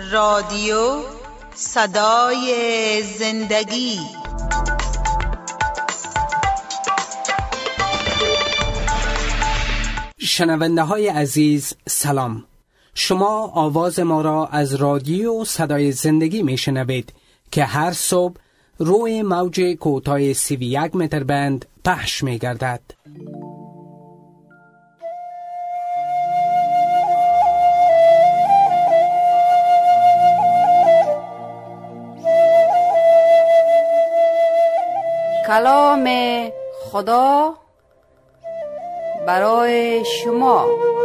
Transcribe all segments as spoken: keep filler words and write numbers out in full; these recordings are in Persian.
رادیو صدای زندگی. شنونده های عزیز سلام، شما آواز ما را از رادیو صدای زندگی می شنوید که هر صبح روی موج کوتاه سی و یک متر بند پخش می گردد. کلام خدا برای شما.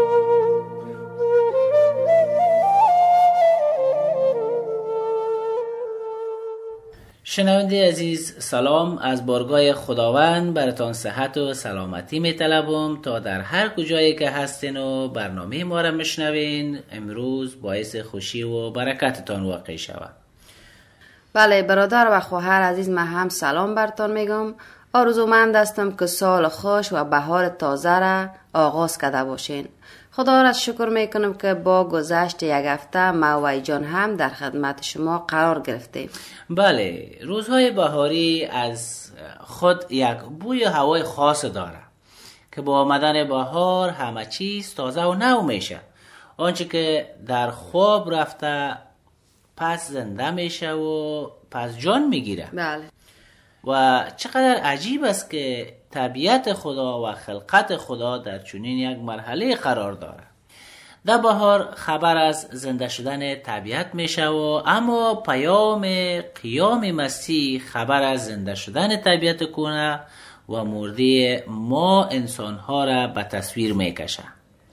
شنونده عزیز سلام، از بارگاه خداوند براتان صحت و سلامتی می طلبم تا در هر کجایی که هستین و برنامه ما را میشنوین امروز باعث خوشی و برکتتان واقع شود. بله برادر و خواهر عزیز، من هم سلام برتان میگم. آرزومند هستم که سال خوش و بهار تازه را آغاز کرده باشین. خدا را شکر میکنم که با گذشت یک هفته ما و جان هم در خدمت شما قرار گرفتیم. بله، روزهای بهاری از خود یک بوی هوای خاص داره که با آمدن بهار همه چیز تازه و نو میشه. آنچه که در خواب رفته پس زنده میشه و پس جان میگیره. بله. و چقدر عجیب است که طبیعت خدا و خلقت خدا در چنین یک مرحله قرار داره. در بهار خبر از زنده شدن طبیعت میشه و اما پیام قیام مسیح خبر از زنده شدن طبیعت کونه و مردی ما انسانها را به تصویر میکشه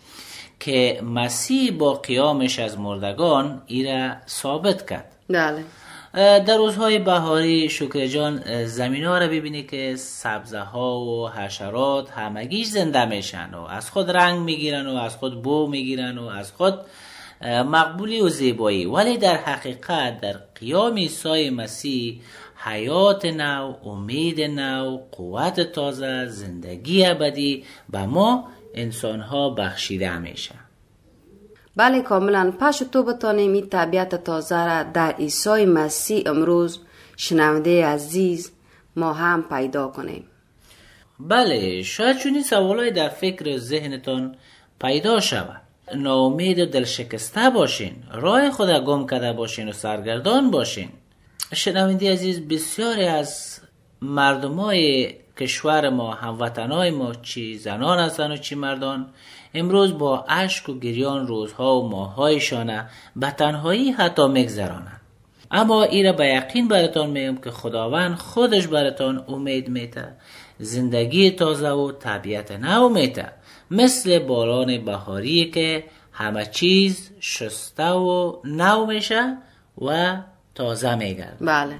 که مسیح با قیامش از مردگان ایره ثابت کرد. بله. در روزهای بهاری شکر جان زمین ها را ببینی که سبزه ها و حشرات همگیش زنده میشن و از خود رنگ میگیرن و از خود بو میگیرن و از خود مقبولی و زیبایی، ولی در حقیقت در قیام عیسی مسیح حیات نو، امید نو، قوت تازه، زندگی ابدی به ما انسان ها بخشیده میشه. بله کاملا. پس تو بتانیم این طبیعت تازه را در عیسی مسیح امروز شنونده عزیز ما هم پیدا کنیم. بله، شاید چونین سوالای در فکر ذهنتان پیدا شود. ناامید و دلشکسته باشین، راه خود گم کرده باشین و سرگردان باشین. شنونده عزیز، بسیاری از مردمای کشور ما، هموطنای ما، چی زنان هستن و چی مردان، امروز با اشک و گریان روزها و ماهایشان به تنهایی حتی میگذرانند. اما ایره به یقین براتان میگم که خداوند خودش براتان امید میده، زندگی تازه و طبیعت نو میده، مثل باران بهاری که همه چیز شسته و نو میشه و تازه میگرد. بله.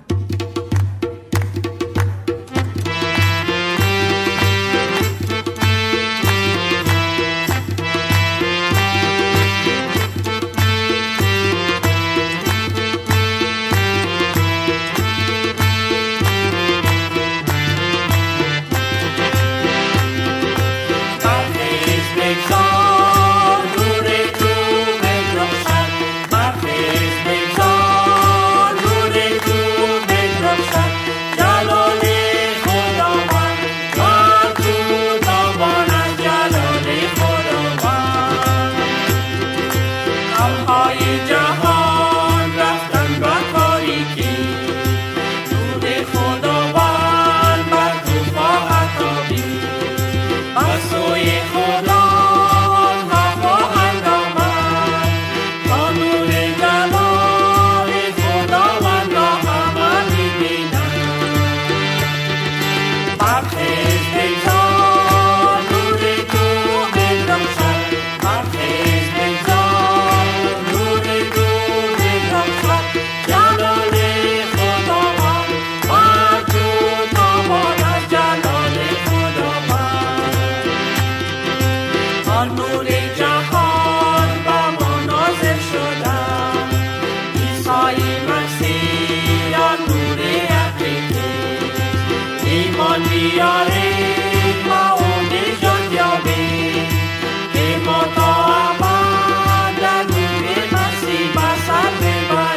Bye.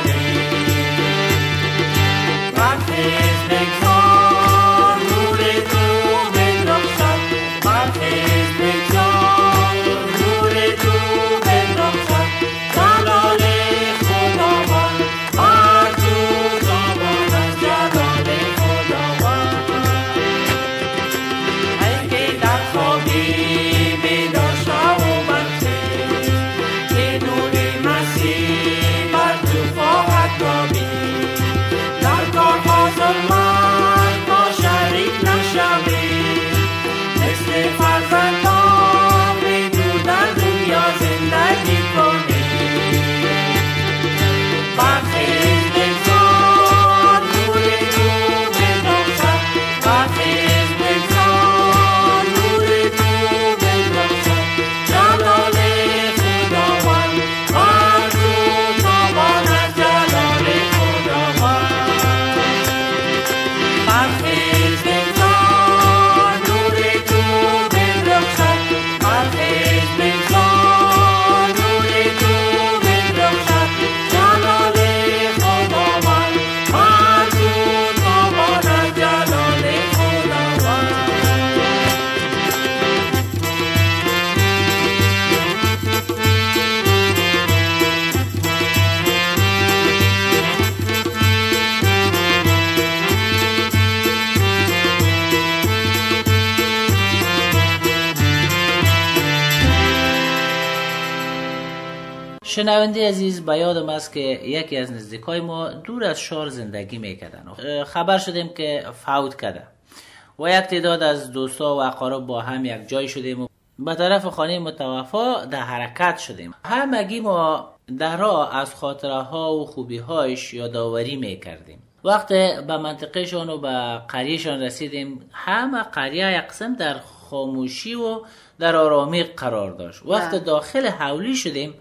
شنونده عزیز، به یادم است که یکی از نزدیکای ما دور از شهر زندگی میکردن. خبر شدیم که فوت کرده و یک تعداد از دوستا و اقارب با هم یک جای شدیم و به طرف خانه متوفا در حرکت شدیم. همگی ما در راه از خاطره ها و خوبی هایش یادآوری میکردیم. وقتی به منطقهشان و به قریهشان رسیدیم، همه قریه یک قسم در خاموشی و در آرامی قرار داشت. وقتی داخل حولی شدیم،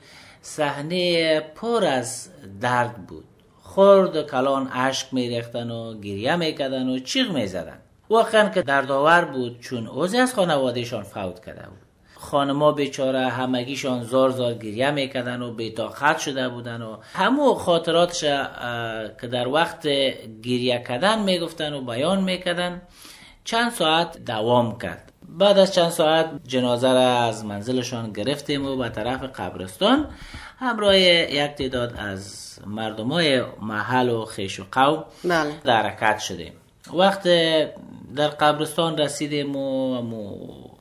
صحنه پر از درد بود. خرد و کلان اشک میریختن و گریه میکردن و چیغ میزدن. واقعا که دردآور بود، چون عضوی از خانوادهشان فوت کرده بود. خانما بیچاره همگیشان زار زار گریه میکردن و بی‌طاقت شده بودن و همو خاطراتش که در وقت گریه کردن میگفتن و بیان میکردن چند ساعت دوام کرد. بعد از چند ساعت جنازه را از منزلشان گرفتیم و به طرف قبرستان همراه یک تعداد از مردمای محل و خیش و قوم در حرکت شدیم. وقت در قبرستان رسیدیم و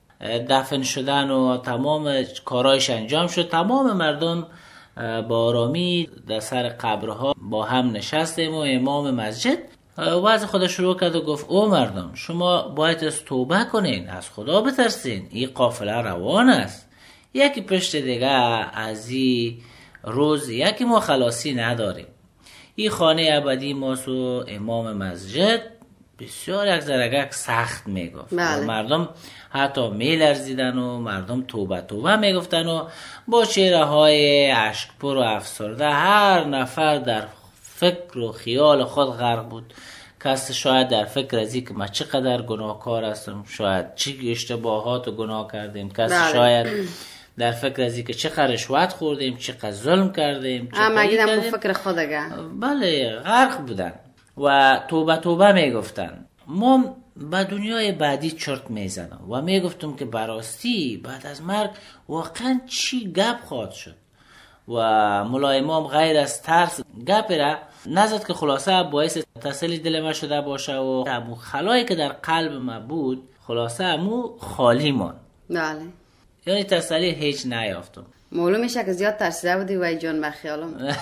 دفن شدن و تمام کارایش انجام شد، تمام مردم با آرامی در سر قبرها با هم نشستیم و امام مسجد وعظ خود شروع کرد و گفت: او مردم، شما باید از توبه کنین، از خدا بترسین، این قافله روان است، یکی پشت دیگه از این روز یکی ما خلاصی نداریم. این خانه ابدی ماست و امام مسجد بسیار یک زرگک سخت میگفت. مردم حتی میلرزیدن و مردم توبه توبه میگفتن و با چهره های اشکپر و افسرده هر نفر در فکر و خیال خود غرق بود. کس شاید در فکر از این که ما چقدر گناهکار هستم، شاید چه اشتباهات و گناه کردیم، کس شاید در فکر از این که چقدر رشوت خوردیم، چقدر ظلم کردیم، اما گیدم با فکر خودگه بله غرق بودن و توبه توبه میگفتن. ما به دنیای بعدی چرت میزنم و میگفتم که براستی بعد از مرگ واقعا چی گپ خواهد شد و مولای امام غیر از ترس گپ را نزد که خلاصه باعث تسلی دل ما شده باشه و امو خلایی که در قلب ما بود خلاصه امو خالی ماند. بله، یعنی تسلی هیچ نیافتم. معلوم میشه که زیاد ترسیده بودی و جان بخیالم.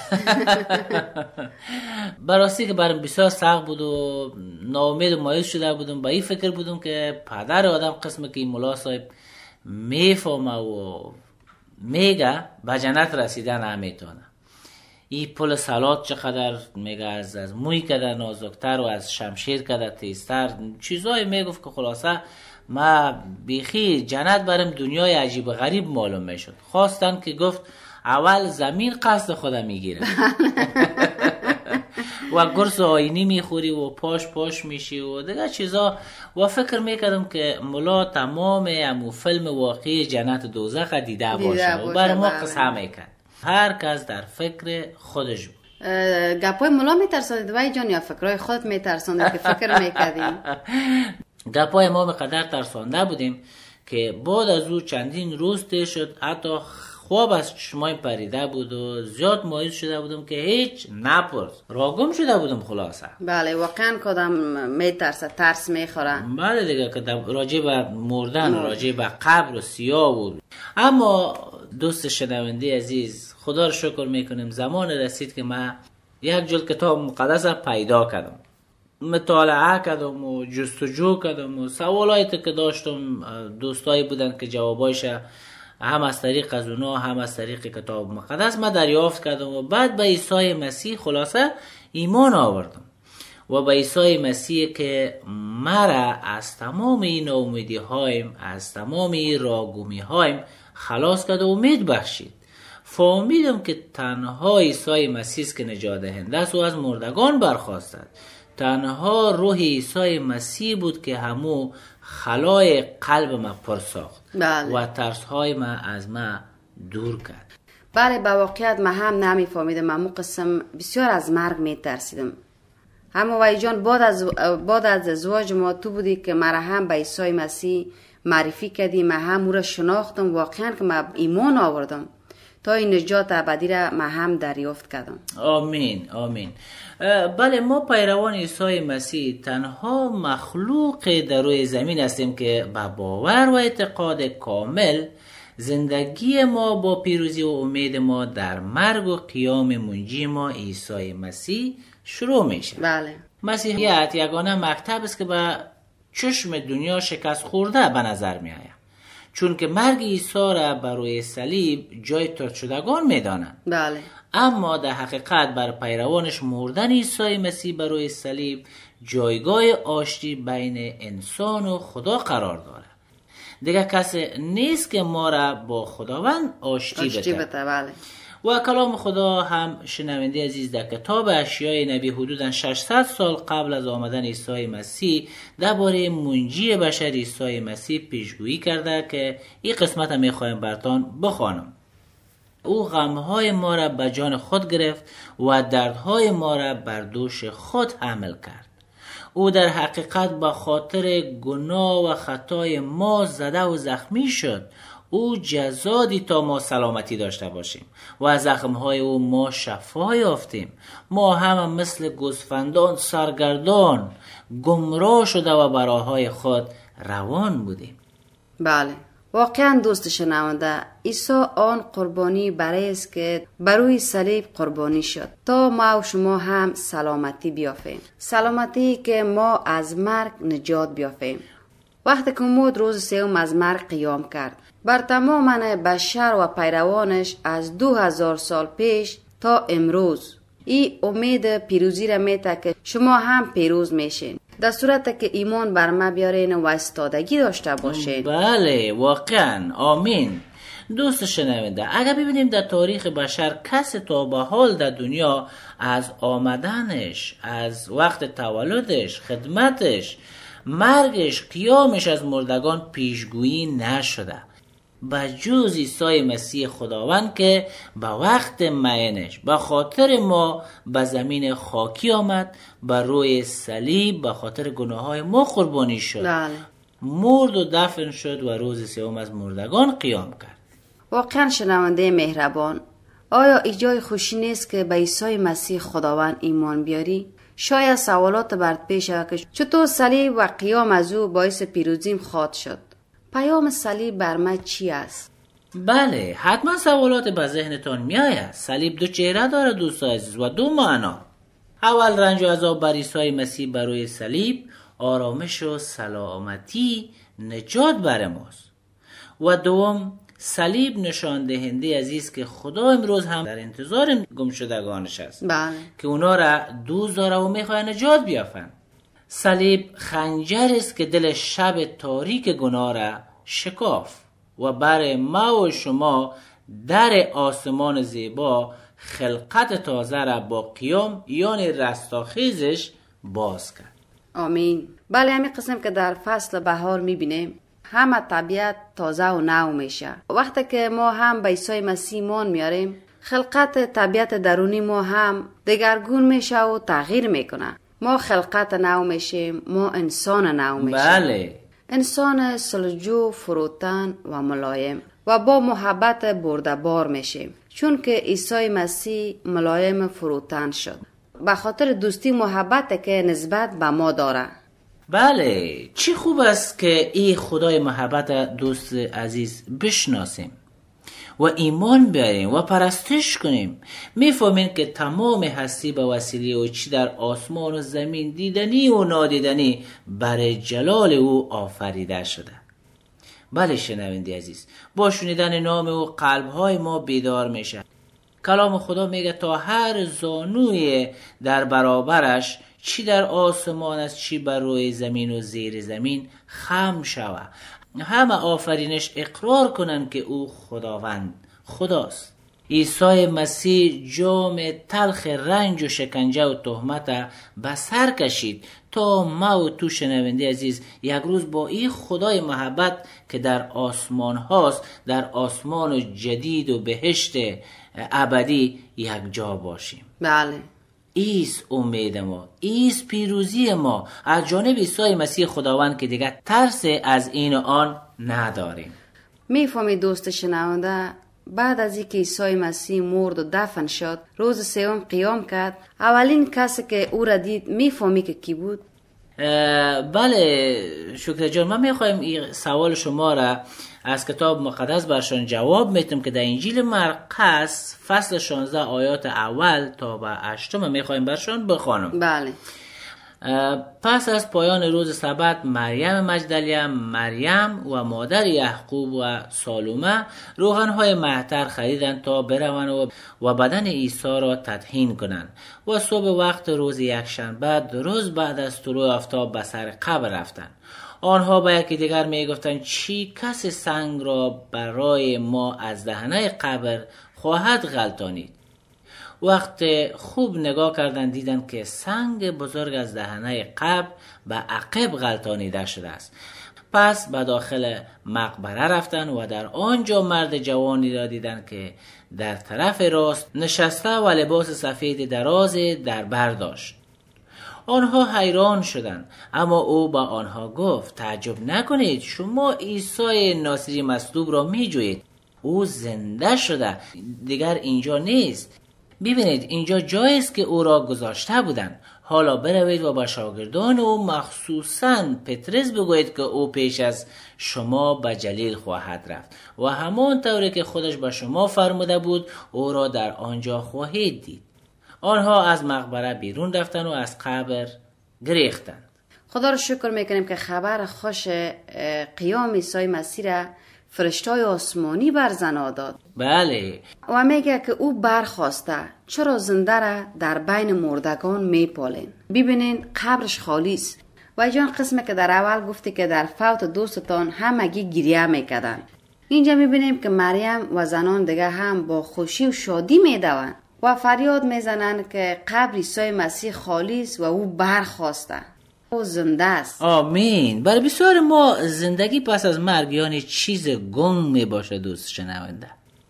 براستی که برام بسیار سخت بود و ناامید و مایوس شده بودم. با این فکر بودم که پدر آدم قسمه که این مولا صاحب میفهمه و میگه به جنت رسیدن نمیتونه. این پل صلات چقدر میگه از از موی کده نازکتر و از شمشیر کده تیزتر، چیزایی میگفت که خلاصه ما بیخی جنت برم دنیای عجیب و غریب معلوم میشد. خواستن که گفت اول زمین قصد خودم میگیره و گرس آینی میخوری و پاش پاش میشی و دیگه چیزا. و فکر میکردم که مولا تمام امو فیلم واقعی جنت دوزخ دیده باشه و بر ما قصه میکرد. هر کس در فکر خودش بود. گپای مولا میترساندید وای جان یا فکرهای خودت میترساندید که فکر میکردیم؟ گپای ما به قدر ترسانده بودیم که بعد از او چندین روز تیر شد، حتی خواب از چشمای پریده بود و زیاد مایوس شده بودم که هیچ نپرس، راگم شده بودم خلاصه. بله واقعا کدام میترسه، ترس میخوره. بله دیگه که راجع به مردن و راجع به قبر و سیاه بود. اما دوست شنونده عزیز، خدا رو شکر میکنیم زمان رسید که من یک جلد کتاب مقدس پیدا کردم، مطالعه کردم و جستجو کردم و سوالایی که داشتم دوستایی بودن که جوابایش هم از طریق از اونا هم از طریق کتاب مقدس ما دریافت کردم و بعد به عیسی مسیح خلاصه ایمان آوردم و به عیسی مسیح که مرا از تمام این امیدی هایم، از تمام این راگومی هایم خلاص کرد و امید بخشید. فهمیدم که تنها عیسی مسیح که نجات دهنده است و از مردگان برخاستد. تنها روح عیسی مسیح بود که همو خلای قلب ما پر ساخت. بله. و ترسهای ما از ما دور کرد. بله با واقعیت ما هم نمیفهمیدم. من مو قسم بسیار از مرگ میترسیدم. اما وای جان بعد از بعد از ازدواج ما تو بودی که مرا هم به عیسی مسیح معرفی کردی، من هم او را شناختم، واقعا که من ایمان آوردم تا این نجات ابدی را من هم دریافت کردم. آمین آمین. بله ما پیروان عیسی مسیح تنها مخلوق در روی زمین هستیم که با باور و اعتقاد کامل زندگی ما با پیروزی و امید ما در مرگ و قیام منجی ما عیسی مسیح شروع میشه. بله. مسیحیت یگانه مکتب است که به چشم دنیا شکست خورده به نظر می آید، چون که مرگ عیسی را بر روی صلیب جای طرد شدگان می دانند. بله. اما در حقیقت بر پیروانش مردن عیسی مسیح بر روی صلیب جایگاه آشتی بین انسان و خدا قرار دارد. دیگه کسی نیست که ما را با خداوند آشتی, آشتی بده. بده. بله. و کلام خدا هم شنونده عزیز در کتاب اشعیا نبی حدوداً ششصد سال قبل از آمدن عیسی مسیح درباره منجی بشر عیسی مسیح پیشگویی کرده که این قسمت هم میخوایم براتون بخوانم. او غمهای ما را به جان خود گرفت و دردهای ما را بر دوش خود حمل کرد. او در حقیقت به خاطر گناه و خطای ما زده و زخمی شد. او جزا دید تا ما سلامتی داشته باشیم و از زخمهای او ما شفا یافتیم. ما هم مثل گوسفندان سرگردان گمراه شده و بر راههای خود روان بودیم. بله. واقعا دوست شنونده، عیسی آن قربانی برای است که بروی صلیب قربانی شد تا ما و شما هم سلامتی بیافیم، سلامتی که ما از مرگ نجات بیافیم. وقتی که مرد روز سوم از مرگ قیام کرد، بر تمام بشر و پیروانش از دو هزار سال پیش تا امروز این امید پیروزی را میده که شما هم پیروز میشین، در صورت که ایمان بر ما بیارین و استادگی داشته باشین. بله واقعا آمین. دوست شنونده، اگر ببینیم در تاریخ بشر کسی تا به حال در دنیا از آمدنش، از وقت تولدش، خدمتش، مرگش، قیامش از مردگان پیشگویی نشده بجز عیسی مسیح خداوند که به وقت معینش به خاطر ما به زمین خاکی آمد، بر روی صلیب به خاطر گناههای ما قربانی شد. بله. مرد و دفن شد و روز سوم از مردگان قیام کرد. واقعا شنونده مهربان، آیا ایجای خوشی نیست که به عیسی مسیح خداوند ایمان بیاری؟ شاید سوالات برات پیش آید که چطور صلیب و قیام از او باعث پیروزیم خواهد شد؟ پیام صلیب بر ما چی است؟ بله، حتما سوالات به ذهنتان می آید. صلیب دو چهره داره دوست عزیز و دو معنا. اول رنج و عذاب بر عیسی مسیح بر روی صلیب آرامش و سلامتی نجات بر ماست. و دوم صلیب نشان دهنده عزیز که خدا امروز هم در انتظار گمشدگانش است. بله. که اونا را دوست داره و میخواه نجات بیافن. صلیب خنجر است که دل شب تاریک گناه را شکاف و برای ما و شما در آسمان زیبا خلقت تازه را با قیام یعنی رستاخیزش باز کرد. آمین. بله، همین قسم که در فصل بهار میبینیم همه طبیعت تازه و نو میشه. وقتی که ما هم به عیسی مسیح ایمان میاریم، خلقت طبیعت درونی ما هم دگرگون میشه و تغییر میکنه. ما خلقت نو میشیم، ما انسان نو میشیم. بله. انسان سلجو، فروتن و ملایم و با محبت بردبار میشیم، چون که عیسی مسیح ملایم فروتن شد به خاطر دوستی محبت که نسبت به ما داره. بله، چی خوب است که این خدای محبت دوست عزیز بشناسیم و ایمان بیاریم و پرستش کنیم. میفهمیم که تمام هستی به وسیله او چی در آسمان و زمین دیدنی و نادیدنی برای جلال او آفریده شده. بله شنونده عزیز، با شنیدن نام او قلبهای ما بیدار میشه. کلام خدا میگه تا هر زانوی در برابرش چی در آسمان است چی بر روی زمین و زیر زمین خم شوه، همه آفرینش اقرار کنن که او خداوند خداست. عیسی مسیح جام تلخ رنج و شکنجه و تهمت به سر کشید تا ما و تو شنونده عزیز یک روز با این خدای محبت که در آسمان هاست، در آسمان جدید و بهشت ابدی یک جا باشیم. بله. ایست امید ما، ایست پیروزی ما از جانب عیسی مسیح خداوند که دیگه ترس از این و آن نداریم. میفهمی دوست شنونده، بعد از اینکه عیسی مسیح مرد و دفن شد، روز سوم قیام کرد، اولین کسی که او را دید میفهمی که کی بود؟ بله شکر جان، من میخوایم این سوال شما را از کتاب مقدس برشان جواب میتم که در انجیل مرقس فصل شانزده آیات اول تا به هشتم میخوایم برشان بخوانم. بله. پس از پایان روز سبت مریم مجدلیه، مریم و مادر یعقوب و سالومه روغنهای معطر خریدند تا بروند و بدن عیسی را تدهین کنند و صبح وقت روز یکشنبه درست بعد از طلوع آفتاب به سر قبر رفتند. آنها به یکی دیگر می گفتند چی کسی سنگ را برای ما از دهنه قبر خواهد غلطانید؟ وقت خوب نگاه کردند دیدند که سنگ بزرگ از دهنه قبر به عقب غلطانیده شده است. پس به داخل مقبره رفتند و در آنجا مرد جوانی را دیدند که در طرف راست نشسته و لباس سفید دراز در بر داشت. آنها حیران شدند، اما او با آنها گفت تعجب نکنید، شما عیسی ناصری مصلوب را می جویید. او زنده شده، دیگر اینجا نیست. ببینید اینجا جایی است که او را گذاشته بودند. حالا بروید و با شاگردان او مخصوصاً پطرس بگویید که او پیش از شما به جلیل خواهد رفت و همان طوری که خودش به شما فرموده بود او را در آنجا خواهید دید. آنها از مقبره بیرون رفتند و از قبر گریختند. خدا را شکر میکنیم که خبر خوش قیام عیسی مسیح را فرشتای آسمانی بر زنا داد. بله. و میگه که او برخواسته، چرا زنده را در بین مردگان میپالین؟ ببینین قبرش خالی است. و جان قسمه که در اول گفتی که در فوت دوستان همگی گریه میکردن. اینجا میبینیم که مریم و زنان دیگه هم با خوشی و شادی میدوند و فریاد میزنن که قبر عیسی مسیح خالی است و او برخواسته. او زنده است. آمین. برای بسیار ما زندگی پس از مرگ یعنی چیز گنگ می باشه دوست شنونده،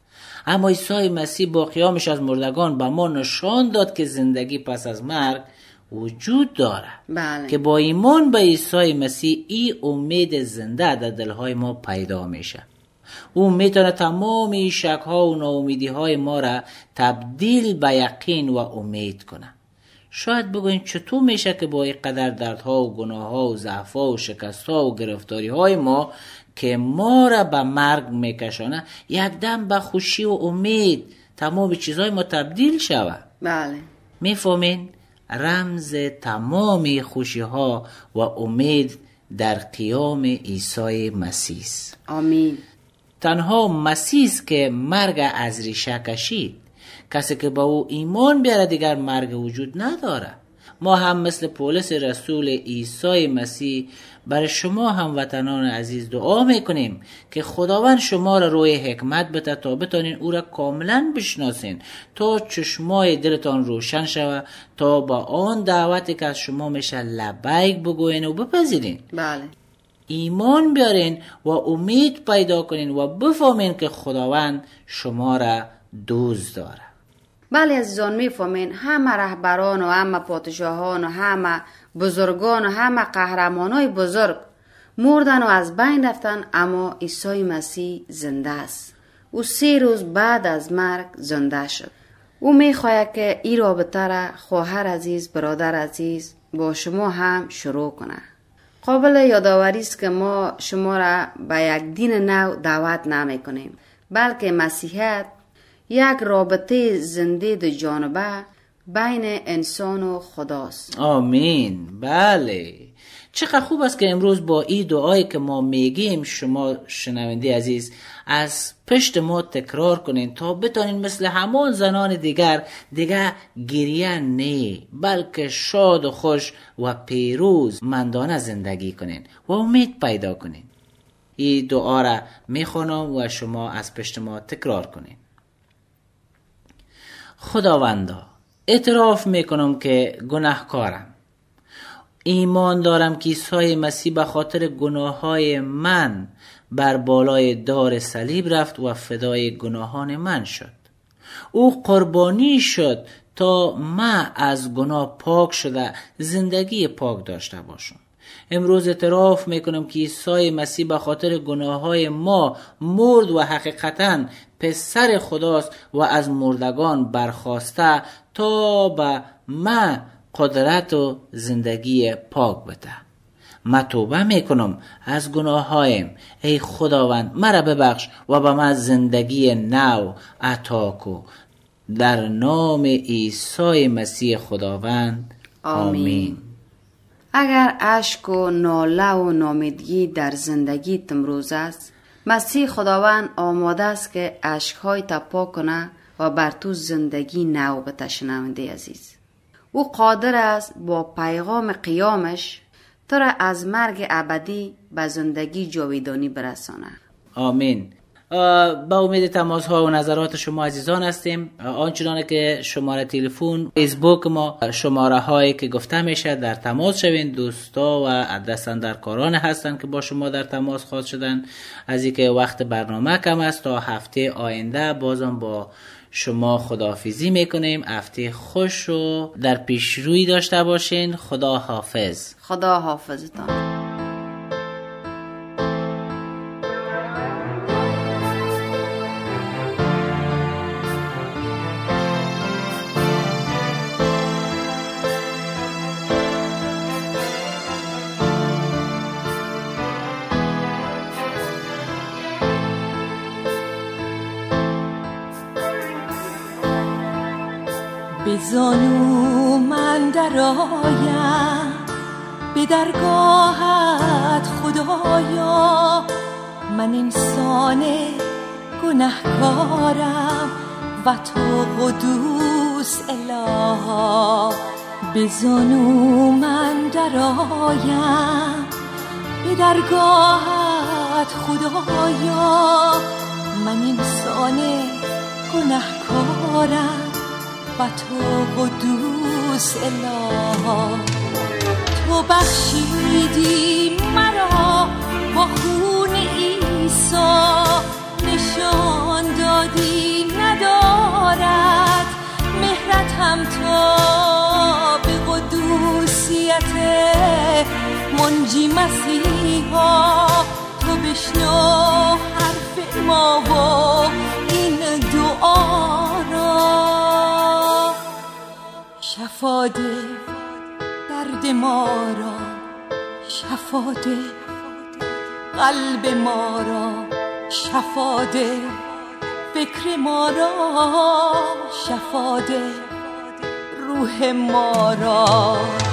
اما عیسی مسیح با قیامش از مردگان به ما نشان داد که زندگی پس از مرگ وجود داره. بله. که با ایمان به عیسی مسیح این امید زنده در دلهای ما پیدا میشه. او میتونه تمام شک ها و ناامیدی های ما را تبدیل به یقین و امید کنه. شاید بگوین چطور میشه که با این قدر دردها و گناهها و ضعفها و شکستها و گرفتاری های ما که ما را به مرگ میکشانه یک دم به خوشی و امید تمام چیزهای ما تبدیل شود؟ بله. میفهمین؟ رمز تمام خوشی ها و امید در قیام عیسی مسیح است. آمین. تنها مسیح است که مرگ از ریشه کشید. کسی که با او ایمان بیاره دیگر مرگ وجود نداره. ما هم مثل پولس رسول عیسی مسیح برای شما هموطنان عزیز دعا میکنیم که خداوند شما را روی حکمت بده تا بتانین او را کاملا بشناسین، تا چشمای دلتان روشن شود، تا با آن دعوتی که از شما میشه لبیک بگوین و بپذیرین. بله. ایمان بیارین و امید پیدا کنین و بفهمین که خداوند شما را دوست داره. بله عزیزان، میفهمین همه رهبران و همه پادشاهان و همه بزرگان و همه قهرمانای بزرگ مردن و از بین رفتن، اما عیسی مسیح زنده است. او سه روز بعد از مرگ زنده شد. او میخواهد که این رابطه را خواهر عزیز، برادر عزیز با شما هم شروع کنه. قابل یادآوری است که ما شما را به یک دین نو دعوت نمی کنیم، بلکه مسیحیت یک رابطه زنده دو جانبه بین انسان و خداست. آمین. بله. چقدر خوب است که امروز با این دعایی که ما میگیم شما شنونده عزیز از پشت ما تکرار کنین تا بتانین مثل همان زنان دیگر دیگر گریه نه، بلکه شاد و خوش و پیروز مندانه زندگی کنین و امید پیدا کنین. این دعا را میخونم و شما از پشت ما تکرار کنین. خداوندا، اعتراف میکنم که گناهکارم. ایمان دارم که عیسی مسیح به خاطر گناههای من بر بالای دار صلیب رفت و فدای گناهان من شد. او قربانی شد تا من از گناه پاک شده زندگی پاک داشته باشم. امروز اعتراف میکنم که عیسی مسیح به خاطر گناههای ما مرد و حقیقتاً پسر خداست و از مردگان برخاسته تا به من قدرت و زندگی پاک بده. من توبه میکنم از گناهایم، ای خداوند مرا ببخش و به من زندگی نو عطا کو. در نام عیسی مسیح خداوند، آمین, آمین. اگر اشک و ناله و نامیدگی در زندگی تمروز است، مسیح خداوند آماده است که اشک‌های تا پاک کنه و بر تو زندگی نو بده. شنونده عزیز، او قادر است با پیغام قیامش تو را از مرگ ابدی به زندگی جاویدانی برسانه. آمین. با امید تماس ها و نظرات شما عزیزان هستیم. آنچنانه که شماره تلفن، فیسبوک ما، شماره هایی که گفته میشه در تماس شوین. دوستا و دستاندرکاران هستن که با شما در تماس خواهد شدن. از اینکه وقت برنامه کم است، تا هفته آینده بازم با شما خداحافظی میکنیم. هفته خوش و در پیش روی داشته باشین. خدا حافظ. خدا حافظتان. به زانو من درآیم، به درگاهت خدایا. من انسان گنهکارم و تو قدوس الها. به زانو من درآیم، به درگاهت خدایا. من انسان گنهکارم و تو قدوس اله. تو بخشیدی مرا با خون عیسی، نشان دادی ندارد مهرت هم تا به قدوسیت منجی مسیحا. تو بشنو حرف ما و این دعا را. شفا ده درد ما را، شفا ده قلب ما را، شفا ده فکر ما را، شفا ده روح ما را.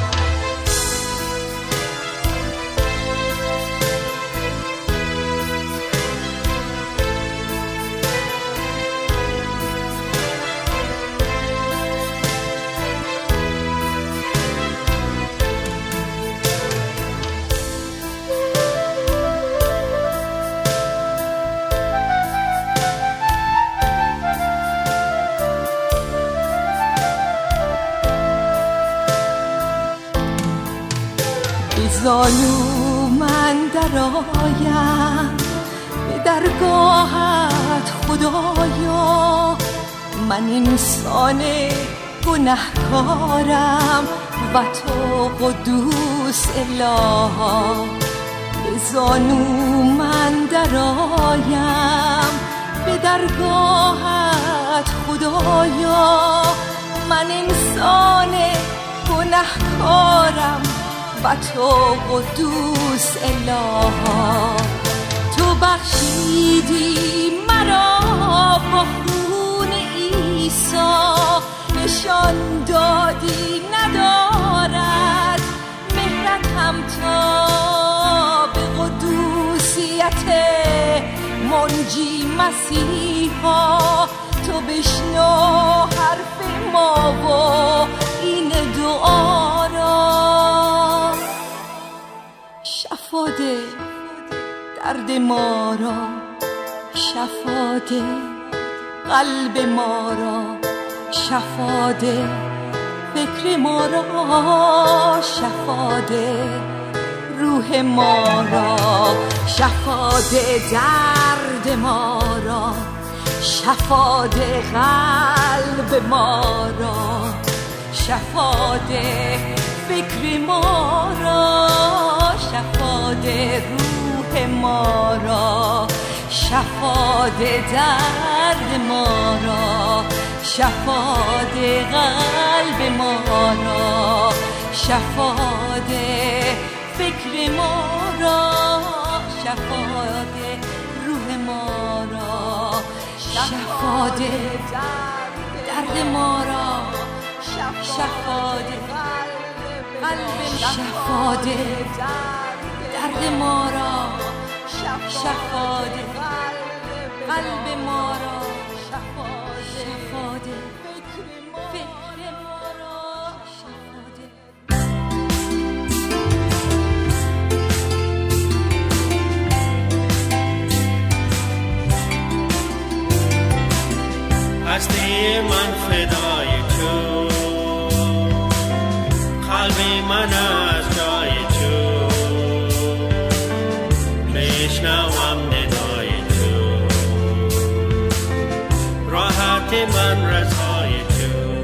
زانو من درآیم، به درگاهت خدایا. من انسان گنهکارم و تو قدوس اله. به زانو من درآیم، به درگاهت خدایا. من انسان گنهکارم و تو قدوس اله. تو بخشیدی مرا با خون عیسی، نشان دادی ندارد مهرت هم تا به قدوسیت منجی مسیحا. تو بشنو حرف ما و این دعا را. شفا ده درد ما را، شفا ده قلب ما را، شفا ده فکر ما را، شفا ده روح ما را. شفا ده درد ما را، شفا ده قلب ما را، شفا ده فکر ما را، شفا ده روح ما را. شفا ده درد ما را، شفا ده قلب ما را، شفا ده فکر ما را، شفاده روح ما را، شفاده درد ما را، شفاده قلب، شفاده درد ما را، شفاده قلب ما را، شفاده فکر ما را، شفاده. هستی من فدای تو، قلبی من از جای تو، بشنوم ندای تو، راحت من رضای تو.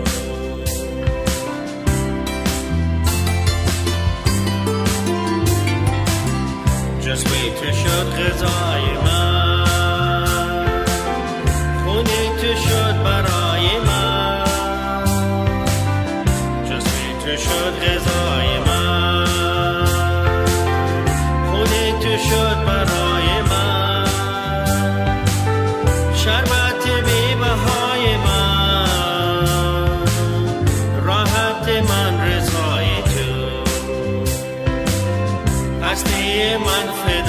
جسمی تو شد غذای من، خونی تو شد برای من، جسمی تو شد غذای من، خونی تو شد برای من، شربت بی بهای من، راحت من رضای تو. هستی من فدای